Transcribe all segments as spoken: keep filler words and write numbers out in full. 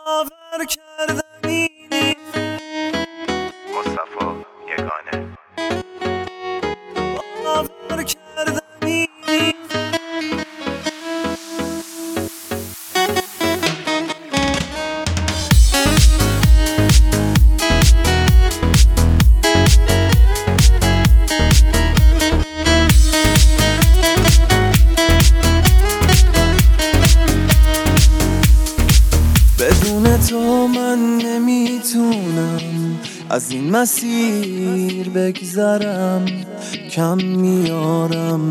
باور کردنی نیست. مصطفی یگانه. باور کردنی نیست. بدون تو من نمیتونم از این مسیر بگذرم، کم میارم.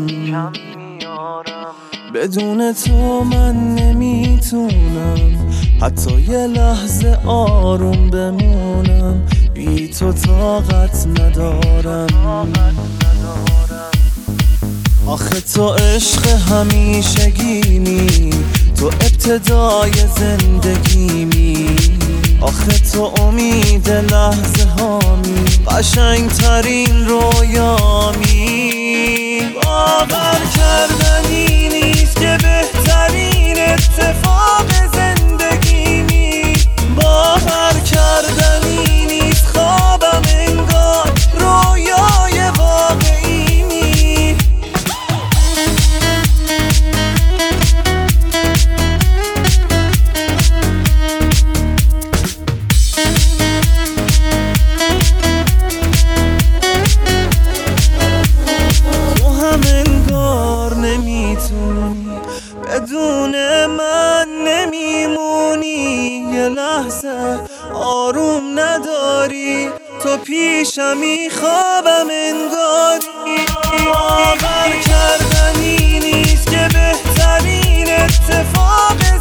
بدون تو من نمیتونم حتی یه لحظه آروم بمونم، بی تو طاقت ندارم. آخه تو عشق همیشگیمی، تو ابتدای زندگیمی. آخه تو امید لحظه هامی، قشنگ ترین رویامی. باور کردنی نیست که بهترین اتفاق زندگیمی. باور کردنی نیست خوابم انگار رویای واقعیمی. بدون من نمیمونی، یه لحظه آروم نداری، تو پیشمی خوابم انگاری. باور کردنی نیست که بهترین اتفاق